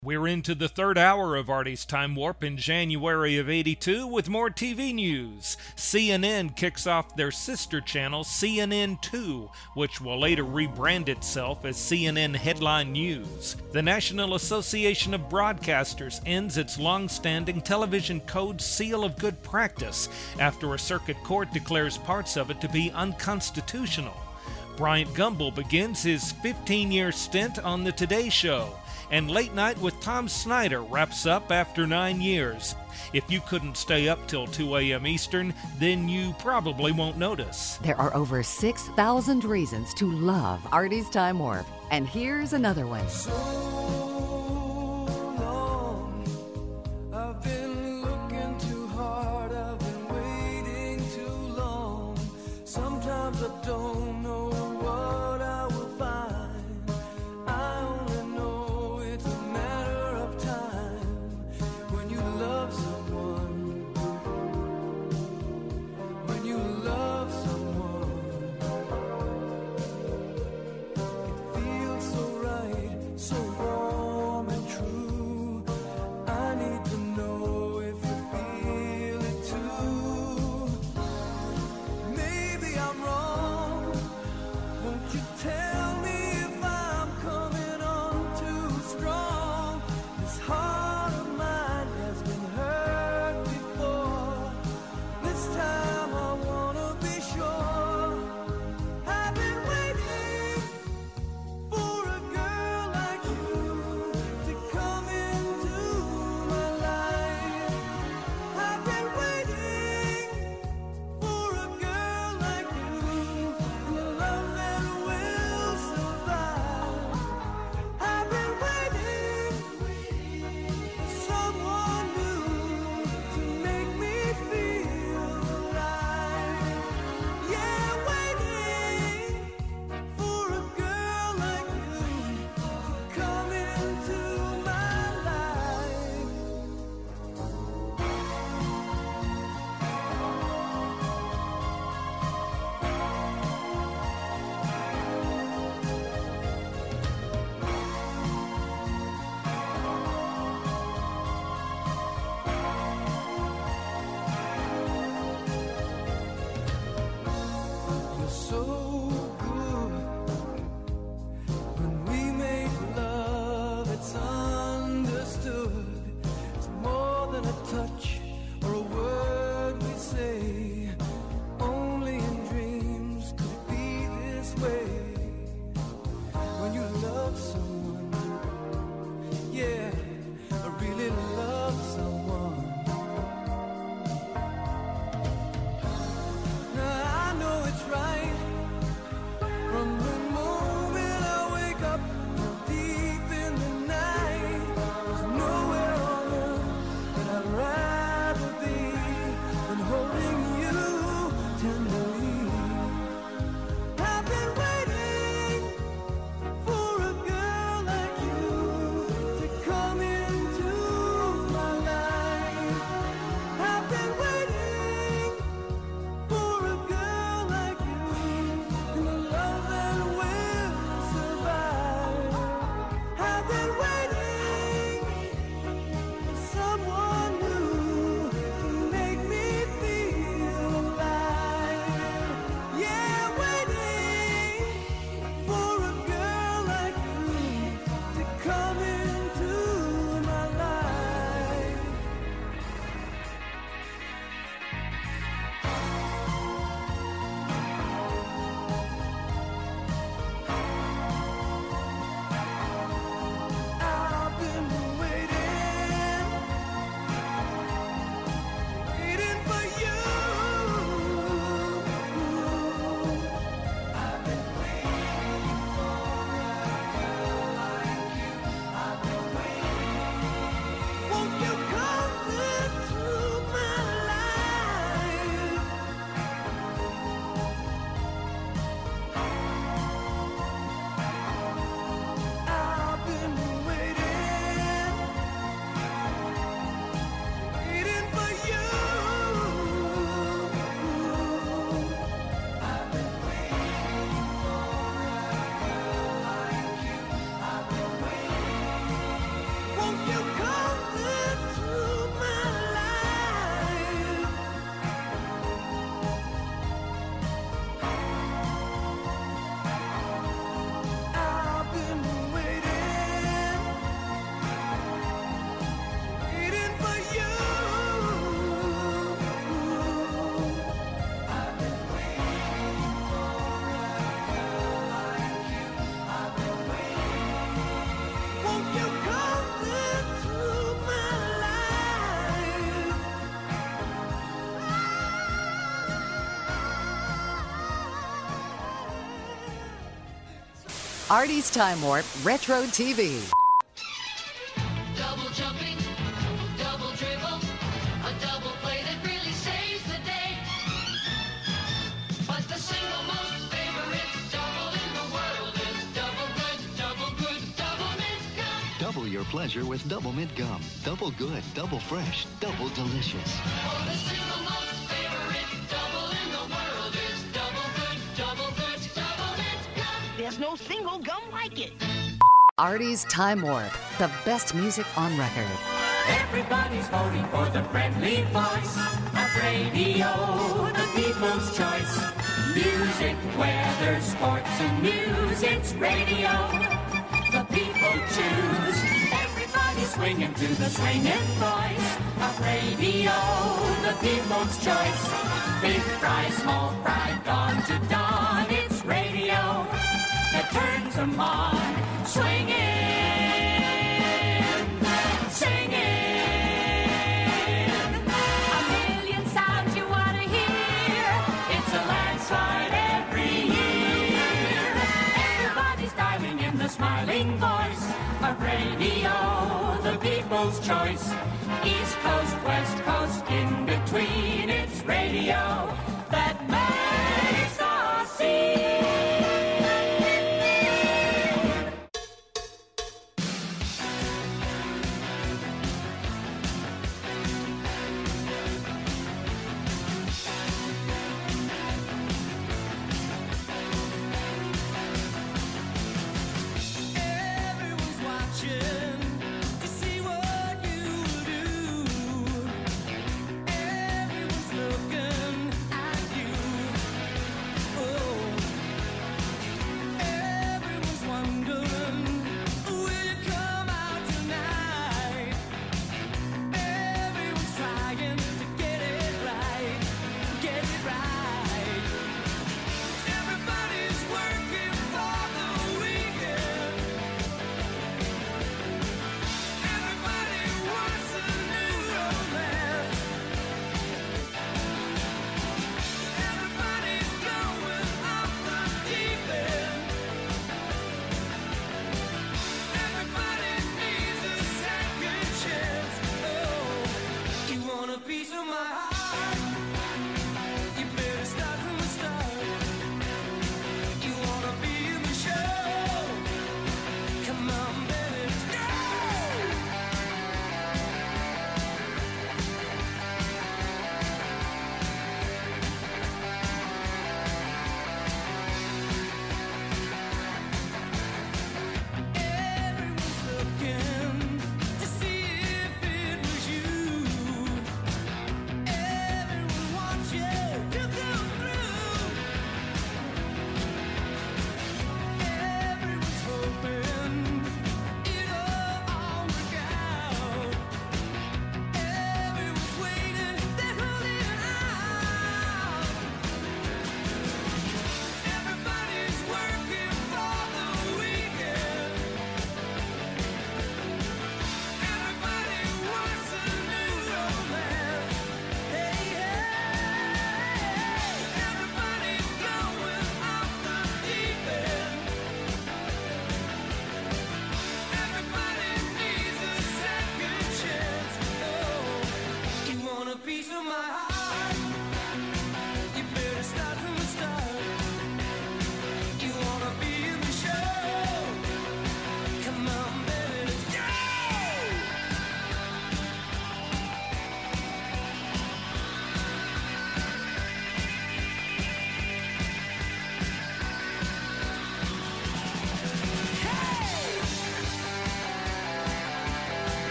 We're into the third hour of Artie's Time Warp in January of '82 with more TV news. CNN kicks off their sister channel, CNN2, which will later rebrand itself as CNN Headline News. The National Association of Broadcasters ends its long-standing television code seal of good practice after a circuit court declares parts of it to be unconstitutional. Bryant Gumbel begins his 15-year stint on The Today Show. And Late Night with Tom Snyder wraps up after 9 years. If you couldn't stay up till 2 a.m. Eastern, then you probably won't notice. There are over 6,000 reasons to love Artie's Time Warp. And here's another one. So long, I've been looking too hard, I've been waiting too long. Sometimes I don't know what I will find. I only know it's a matter of time. When you love someone, when you love someone, it feels so right, so warm and true. I need to know if you feel it too. Maybe I'm wrong. Won't you tell me if I'm coming on too strong? This heart of mine has been hurt before. This time I wanna be sure. I've been waiting for a girl like you to come into my life. I've been waiting for a girl like you, and a love that will survive. I've been waiting for someone new to make me feel alive. Yeah, waiting for a girl like you to come into my life. You're so good. When we make love, it's understood. It's more than a touch or a word we say. Only in dreams could it be this way. When you love someone, yeah, I really love someone. Now I know it's right from the moment I wake up deep in the night. There's nowhere on earth that I'd Artie's Time Warp Retro TV. Double jumping, double dribble, a double play that really saves the day. But the single most favorite double in the world is double good, double mint gum. Double your pleasure with Double Mint Gum. Double good, double fresh, double delicious. Oh, the single most favorite double in the world is double good, double mint gum. There's no single gum like it. Artie's Time Warp, the best music on record. Everybody's voting for the friendly voice of radio, the people's choice. Music, weather, sports, and news, it's radio. The people choose. Everybody's swinging to the swinging voice of radio, the people's choice. Big fry, small fry, dawn to dawn, it's radio that turns them on. Swinging, singing, a million sounds you want to hear. It's a landslide every year. Everybody's dialing in the smiling voice of radio, the people's choice. East Coast, West Coast, in between, it's radio that makes us see. Everyone's watching to see what you do. Everyone's looking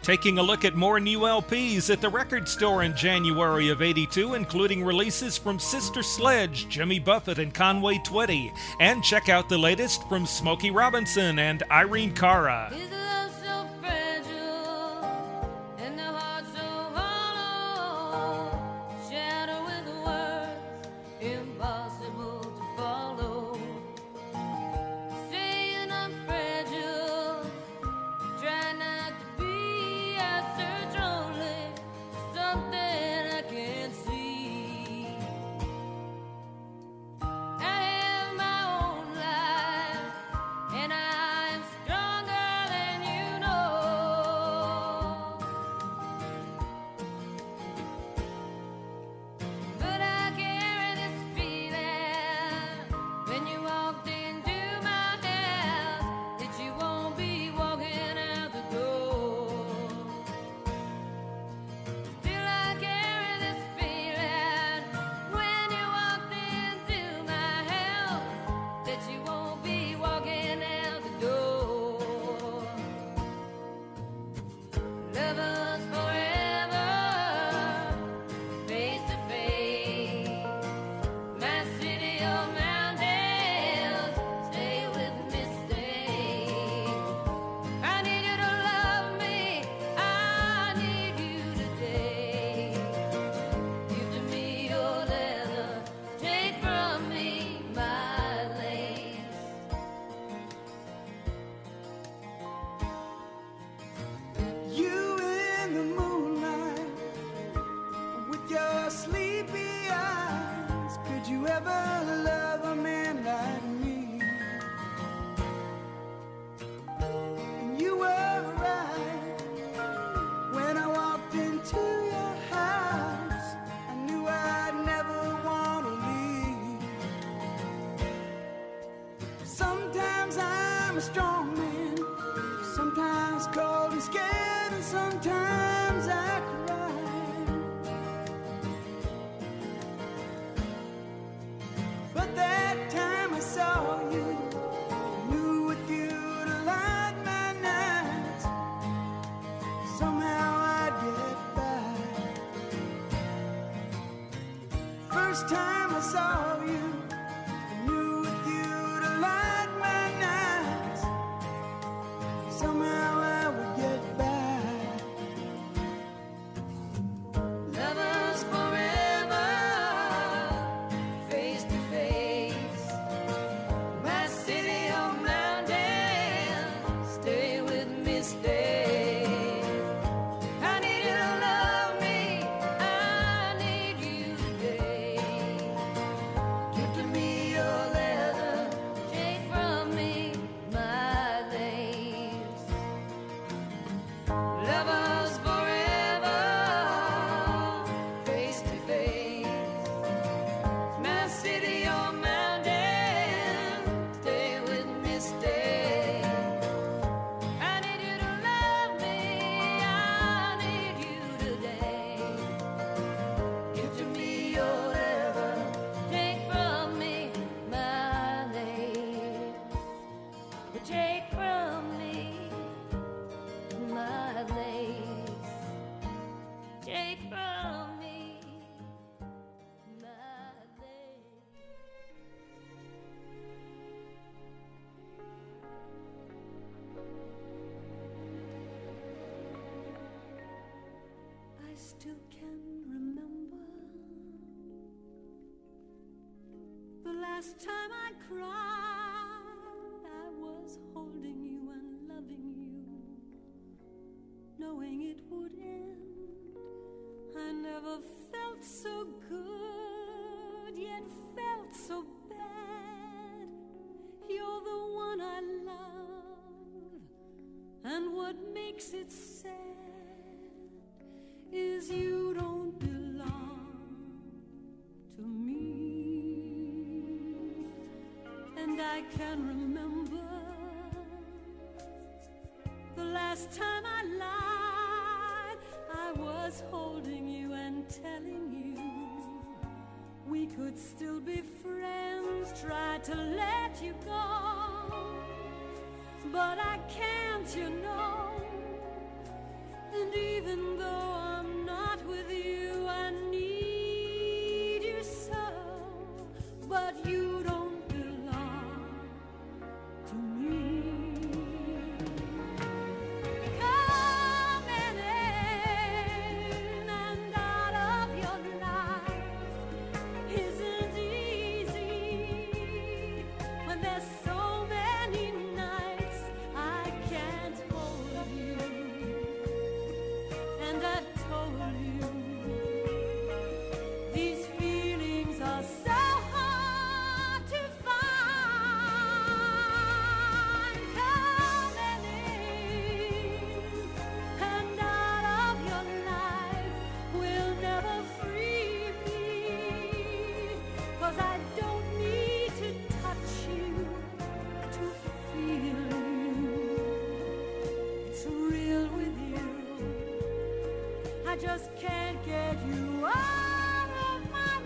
Taking a look at more new LPs at the record store in January of '82, including releases from Sister Sledge, Jimmy Buffett, and Conway Twitty. And check out the latest from Smokey Robinson and Irene Cara. Is love so fragile and the heart so hollow? Shadow with words impossible to follow. Saying I'm fragile, try not to be. I search only for something I can't see. I have my own life, and I'm stronger than you know. But I carry this feeling when you walked into my house that you won't be walking out the door. Still I carry this feeling when you walked into my house that you won't be walking out the door. Lovers forever, face to face. My city of mountains, stay with me, stay. I need you to love me, I need you today. Give to me your leather, take from me my lace. You in the moonlight with your sleepy eyes. Could you ever love a man like me? And you were right when I walked into your house. I knew I'd never want to leave. Sometimes I'm a strong man, sometimes cold and scared, and sometimes I cry. But that time I saw you, knew with you to light my nights. Somehow I'd get by. First time I saw you, I knew with you to light my nights. Somehow I would get by. Lovers forever, face to face. My city of mountains, stay with me, stay. I need you to love me, I need you today. Give to me your leather, take from me my lace. Lovers forever, face to face. My city or mountain, stay with me, stay. I need you to love me, I need you today. Give to me your leather, take from me my lace. Take from me my lace. Take from me my lace. I still can remember the last time I cried. I was holding you and loving you, knowing it would end. I never felt so good, yet felt so bad. You're the one I love, and what makes it sad is you don't belong to me. And I can remember the last time I lied. I was holding you and telling you we could still be friends. Tried to let you go, but I can't, you know. I just can't get you out of my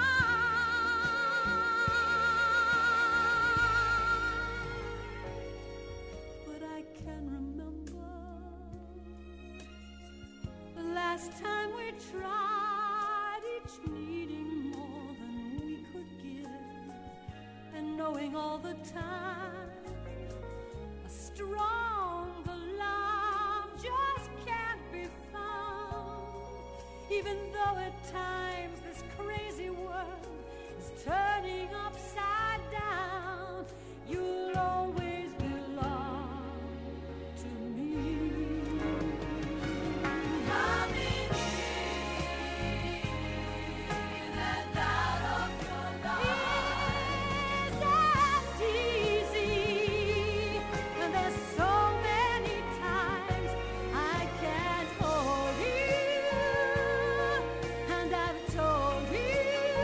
mind. But I can remember the last time we tried, each needing more than we could give, and knowing all the time a stronger love just can't be found. Even though at times this crazy world is turning upside down, you'll always belong to me. Loving and out of your life isn't easy, and there's so many times I can't hold you, and I've told you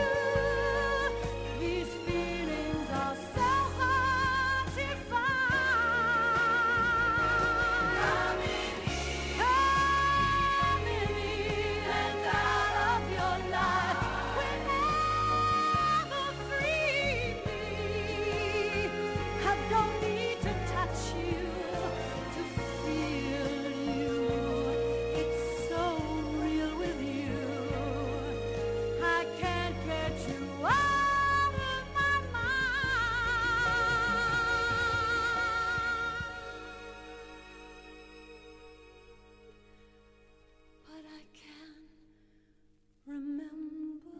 these feelings are so hard to find. Come in and out of your life will never free me. I don't need to touch you to feel you. It's so real with you. I can't get you out of my mind. But I can remember.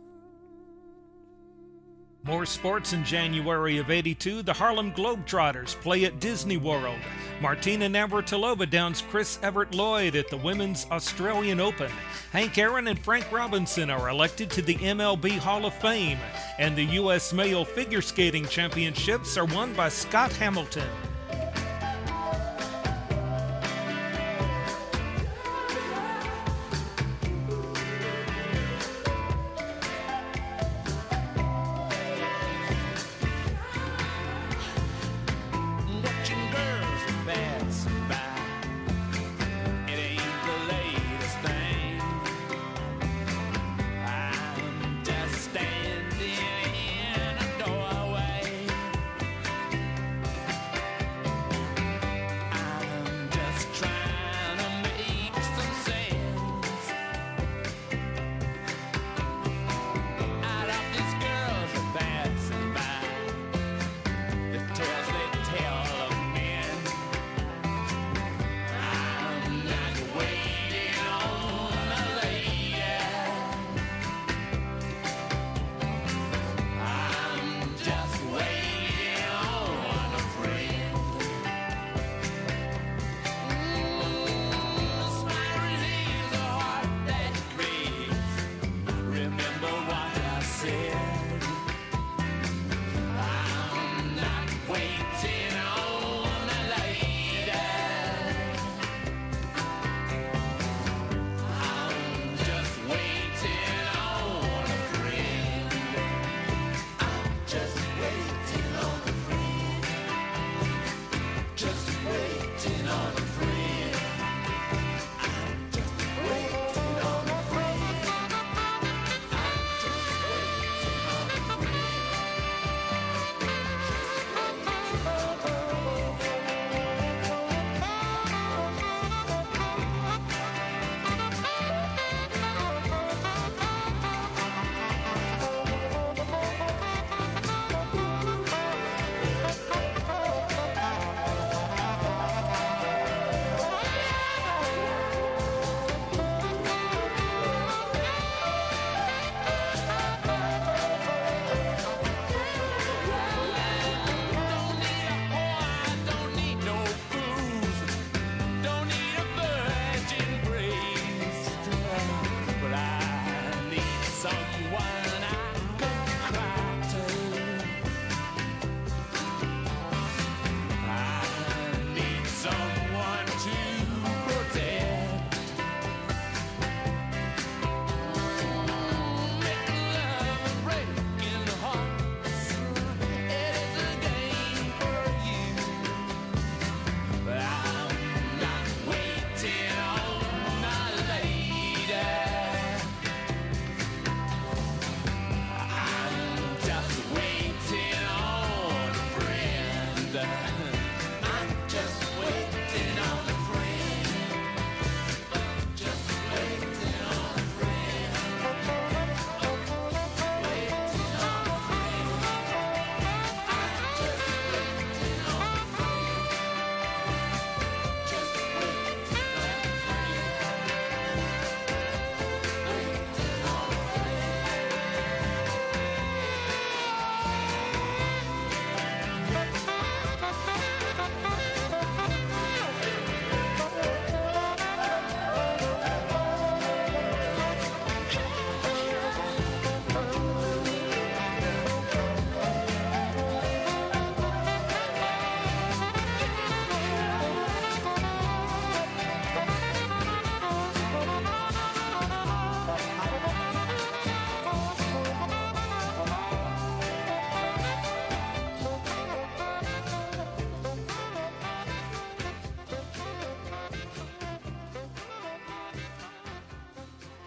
More sports in January of '82. The Harlem Globetrotters play at Disney World. Martina Navratilova downs Chris Everett Lloyd at the Women's Australian Open. Hank Aaron and Frank Robinson are elected to the MLB Hall of Fame. And the U.S. Male Figure Skating Championships are won by Scott Hamilton. Watching girls pass by, it ain't the latest thing. I'm just standing in a doorway,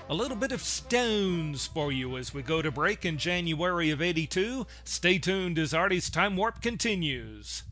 A little bit of Stones for you as we go to break in January of '82. Stay tuned as Artie's Time Warp continues.